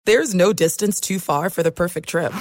There's no distance too far for the perfect trip.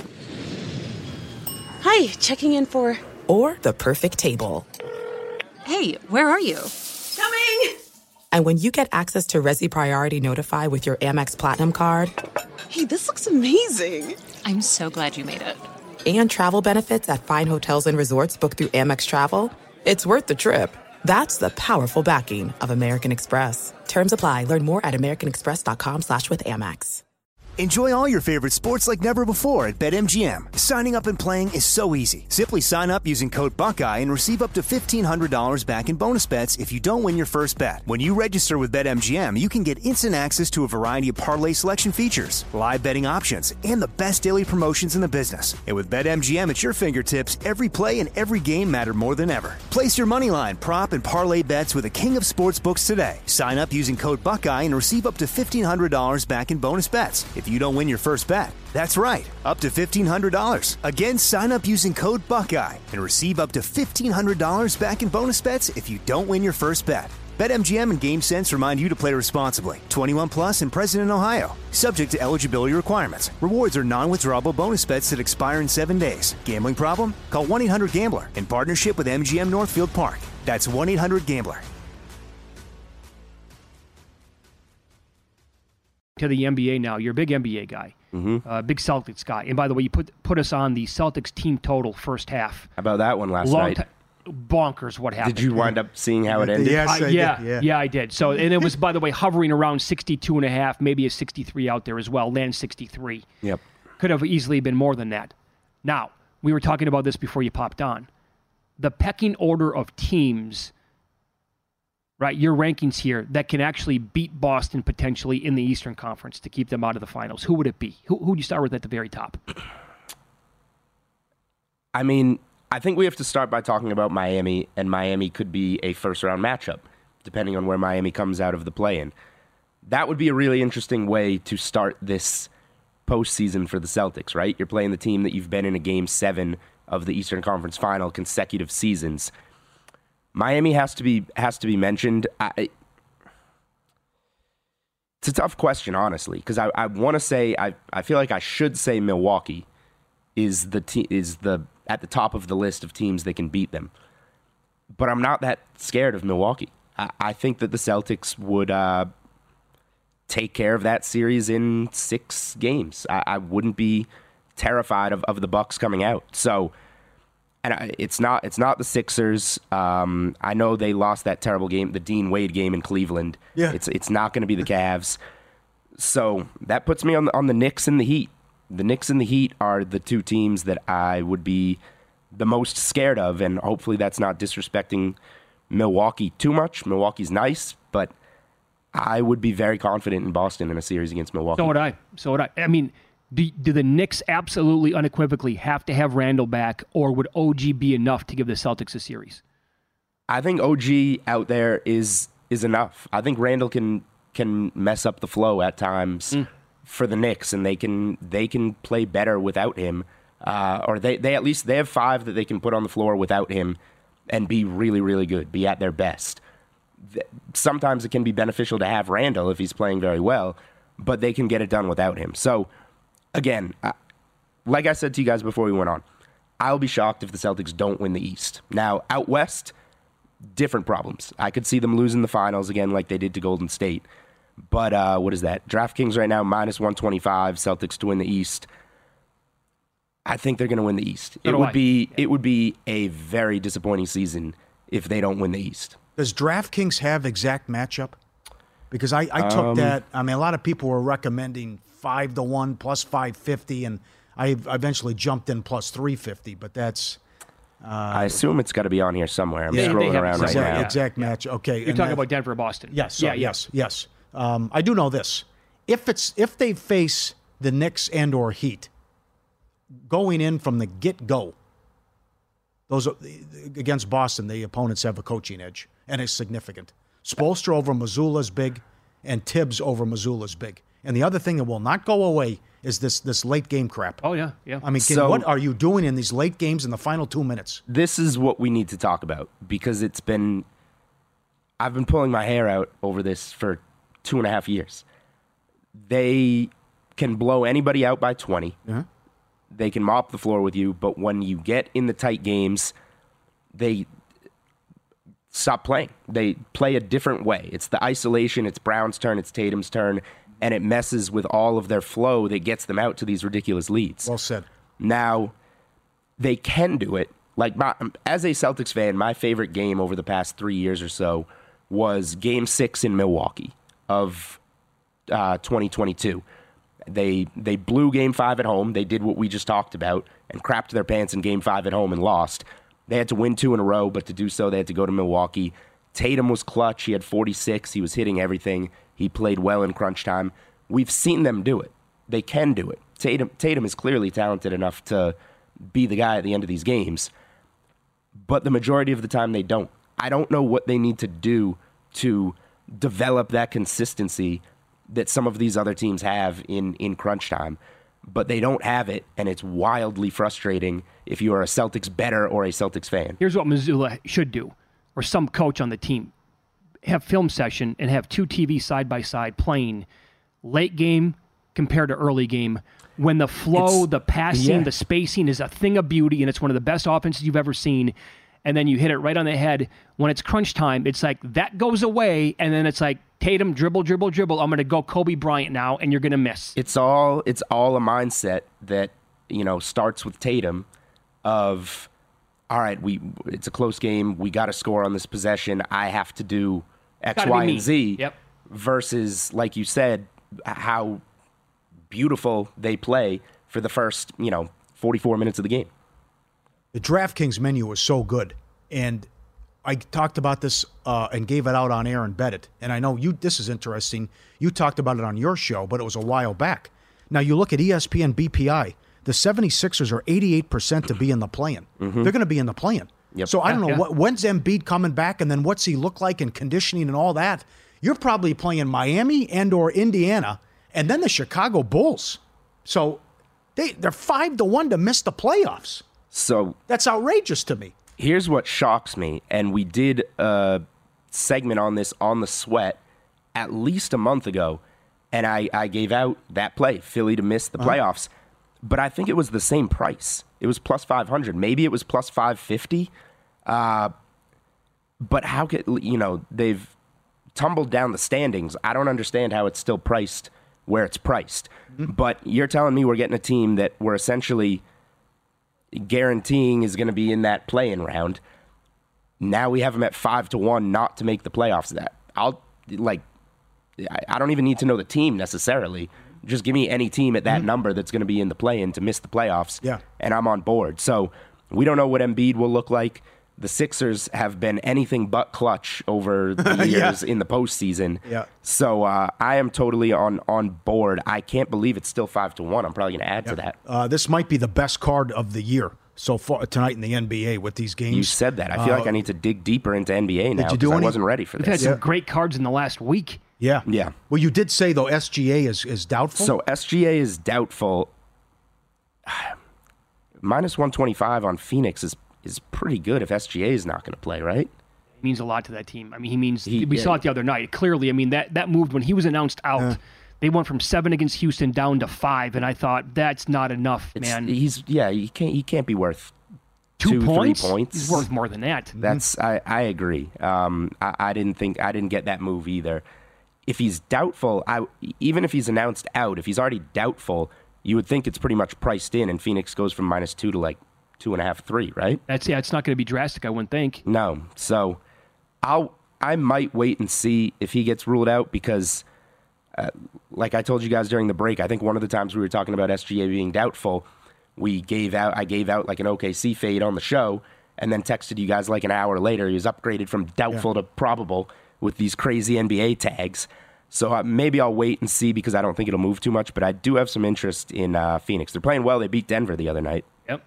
Hi, checking in for... Or the perfect table. Hey, where are you? Coming! And when you get access to Resi Priority Notify with your Amex Platinum card... Hey, this looks amazing. I'm so glad you made it. And travel benefits at fine hotels and resorts booked through Amex Travel, it's worth the trip. That's the powerful backing of American Express. Terms apply. Learn more at americanexpress.com/withAmex. Enjoy all your favorite sports like never before at BetMGM. Signing up and playing is so easy. Simply sign up using code Buckeye and receive up to $1,500 back in bonus bets if you don't win your first bet. When you register with BetMGM, you can get instant access to a variety of parlay selection features, live betting options, and the best daily promotions in the business. And with BetMGM at your fingertips, every play and every game matter more than ever. Place your moneyline, prop, and parlay bets with the king of sportsbooks today. Sign up using code Buckeye and receive up to $1,500 back in bonus bets if you don't win your first bet. That's right, up to $1,500. Again, sign up using code Buckeye and receive up to $1,500 back in bonus bets if you don't win your first bet. BetMGM and GameSense remind you to play responsibly. 21 plus and present in Ohio. Subject to eligibility requirements. Rewards are non-withdrawable bonus bets that expire in 7 days. Gambling problem? Call 1-800-GAMBLER in partnership with MGM Northfield Park. That's 1-800-GAMBLER. To the NBA now. You're a big NBA guy, big Celtics guy. And by the way, you put us on the Celtics team total first half. How about that one last night? Bonkers what happened. Did you wind up seeing how it ended? Yes, I did. Yeah, I did. So, and it was, by the way, hovering around 62.5, maybe a 63 out there as well, land 63. Yep. Could have easily been more than that. Now, we were talking about this before you popped on. The pecking order of teams, right, your rankings here, that can actually beat Boston potentially in the Eastern Conference to keep them out of the finals. Who would it be? Who would you start with at the very top? I mean, I think we have to start by talking about Miami, and Miami could be a first-round matchup, depending on where Miami comes out of the play-in. That would be a really interesting way to start this postseason for the Celtics, right? You're playing the team that you've been in a Game 7 of the Eastern Conference Final consecutive seasons. Miami has to be mentioned. It's a tough question, honestly, because I want to say I feel like I should say Milwaukee is at the top of the list of teams that can beat them, but I'm not that scared of Milwaukee. I think that the Celtics would take care of that series in 6 games. I wouldn't be terrified of the Bucks coming out. So. And it's not the Sixers. I know they lost that terrible game, the Dean Wade game in Cleveland. Yeah. It's not going to be the Cavs. So that puts me on the Knicks and the Heat. The Knicks and the Heat are the 2 teams that I would be the most scared of, and hopefully that's not disrespecting Milwaukee too much. Milwaukee's nice, but I would be very confident in Boston in a series against Milwaukee. So would I. I mean, do the Knicks absolutely unequivocally have to have Randall back, or would OG be enough to give the Celtics a series? I think OG out there is enough. I think Randall can mess up the flow at times for the Knicks, and they can play better without him. Or they at least they have 5 that they can put on the floor without him and be really, really good, be at their best. Sometimes it can be beneficial to have Randall if he's playing very well, but they can get it done without him. So, again, like I said to you guys before we went on, I'll be shocked if the Celtics don't win the East. Now, out West, different problems. I could see them losing the finals again like they did to Golden State. But what is that? DraftKings right now, minus 125, Celtics to win the East. I think they're going to win the East. It would be a very disappointing season if they don't win the East. Does DraftKings have exact matchup? Because I took that. I mean, a lot of people were recommending 5-1 plus 550, and I eventually jumped in plus 350. But that's. I assume it's got to be on here somewhere. I'm scrolling around right now. Exact match. Okay, you're talking about Denver, Boston. Yes. Yes. I do know this. If they face the Knicks and/or Heat, going in from the get-go, those against Boston, the opponents have a coaching edge, and it's significant. Spoelstra over Mazzulla is big, and Tibbs over Mazzulla is big. And the other thing that will not go away is this late game crap. Oh, yeah. I mean, what are you doing in these late games in the final 2 minutes? This is what we need to talk about, because I've been pulling my hair out over this for 2.5 years. They can blow anybody out by 20. Yeah. They can mop the floor with you, but when you get in the tight games, they stop playing. They play a different way. It's the isolation, it's Brown's turn, it's Tatum's turn, and it messes with all of their flow that gets them out to these ridiculous leads. Well said. Now, they can do it. Like, as a Celtics fan, my favorite game over the past 3 years or so was Game 6 in Milwaukee of 2022. They blew Game 5 at home. They did what we just talked about and crapped their pants in Game 5 at home and lost. They had to win 2 in a row, but to do so, they had to go to Milwaukee. Tatum was clutch. He had 46. He was hitting everything. He played well in crunch time. We've seen them do it. They can do it. Tatum is clearly talented enough to be the guy at the end of these games, but the majority of the time they don't. I don't know what they need to do to develop that consistency that some of these other teams have in crunch time, but they don't have it, and it's wildly frustrating if you are a Celtics bettor or a Celtics fan. Here's what Missoula should do, or some coach on the team. Have film session and have 2 TVs side by side playing late game compared to early game. When the flow, the passing, the spacing is a thing of beauty, and it's one of the best offenses you've ever seen, and then you hit it right on the head. When it's crunch time, it's like that goes away, and then it's like, Tatum, dribble, dribble, dribble. I'm going to go Kobe Bryant now, and you're going to miss. It's all a mindset that, starts with Tatum of, all right, it's a close game. We got to score on this possession. I have to do X, Y, and Z. Yep. Versus, like you said, how beautiful they play for the first, 44 minutes of the game. The DraftKings menu was so good, and I talked about this and gave it out on air and bet it. And I know this is interesting. You talked about it on your show, but it was a while back. Now you look at ESPN BPI. The 76ers are 88% to be in the play-in. Mm-hmm. They're going to be in the play-in. Yep. So I don't know, when's Embiid coming back, and then what's he look like in conditioning and all that? You're probably playing Miami and or Indiana, and then the Chicago Bulls. So they're 5-1 to miss the playoffs. So that's outrageous to me. Here's what shocks me, and we did a segment on this on The Sweat at least a month ago, and I gave out that play, Philly to miss the playoffs, but I think it was the same price. It was plus 500. Maybe it was plus 550. But how could, they've tumbled down the standings. I don't understand how it's still priced where it's priced. Mm-hmm. But you're telling me we're getting a team that we're essentially guaranteeing is going to be in that play-in round. Now we have them at 5-1 not to make the playoffs. I don't even need to know the team necessarily. Just give me any team at that number that's going to be in the play-in to miss the playoffs, and I'm on board. So we don't know what Embiid will look like. The Sixers have been anything but clutch over the years in the postseason. Yeah. So I am totally on board. I can't believe it's still 5-1. I'm probably going to add to that. This might be the best card of the year so far tonight in the NBA with these games. You said that. I feel like I need to dig deeper into NBA now because I wasn't ready for this. We've had some great cards in the last week. Yeah. Yeah. Well, you did say, though, SGA is doubtful? So SGA is doubtful. Minus 125 on Phoenix is pretty good if SGA is not going to play, right? It means a lot to that team. I mean, we saw it the other night. Clearly, I mean, that moved when he was announced out. They went from 7 against Houston down to 5, and I thought that's not enough, man. He can't be worth 2 points? 3 points. He's worth more than that. I agree. I didn't get that move either. If he's doubtful, even if he's announced out, if he's already doubtful, you would think it's pretty much priced in, and Phoenix goes from -2 to 2.5, 3, right? It's not going to be drastic, I wouldn't think. No. So I might wait and see if he gets ruled out because, like I told you guys during the break, I think one of the times we were talking about SGA being doubtful, I gave out like an OKC fade on the show and then texted you guys like an hour later. He was upgraded from doubtful to probable with these crazy NBA tags. So maybe I'll wait and see because I don't think it'll move too much, but I do have some interest in Phoenix. They're playing well. They beat Denver the other night. Yep.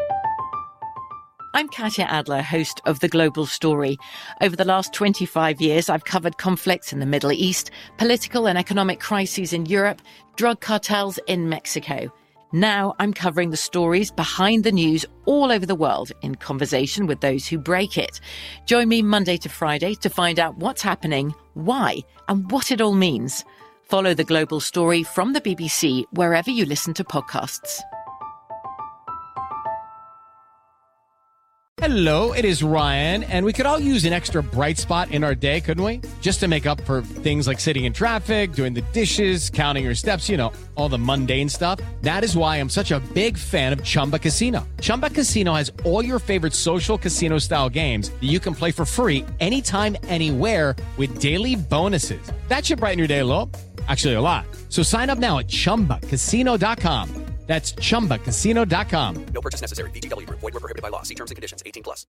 I'm Katya Adler, host of The Global Story. Over the last 25 years, I've covered conflicts in the Middle East, political and economic crises in Europe, drug cartels in Mexico. Now I'm covering the stories behind the news all over the world in conversation with those who break it. Join me Monday to Friday to find out what's happening, why, and what it all means. Follow The Global Story from the BBC wherever you listen to podcasts. Hello, it is Ryan, and we could all use an extra bright spot in our day, couldn't we? Just to make up for things like sitting in traffic, doing the dishes, counting your steps, you know, all the mundane stuff. That is why I'm such a big fan of Chumba Casino. Chumba Casino has all your favorite social casino-style games that you can play for free anytime, anywhere with daily bonuses. That should brighten your day a little. Actually, a lot. So sign up now at ChumbaCasino.com. That's ChumbaCasino.com. No purchase necessary. VGW Group. Void where prohibited by law. See terms and conditions. 18+.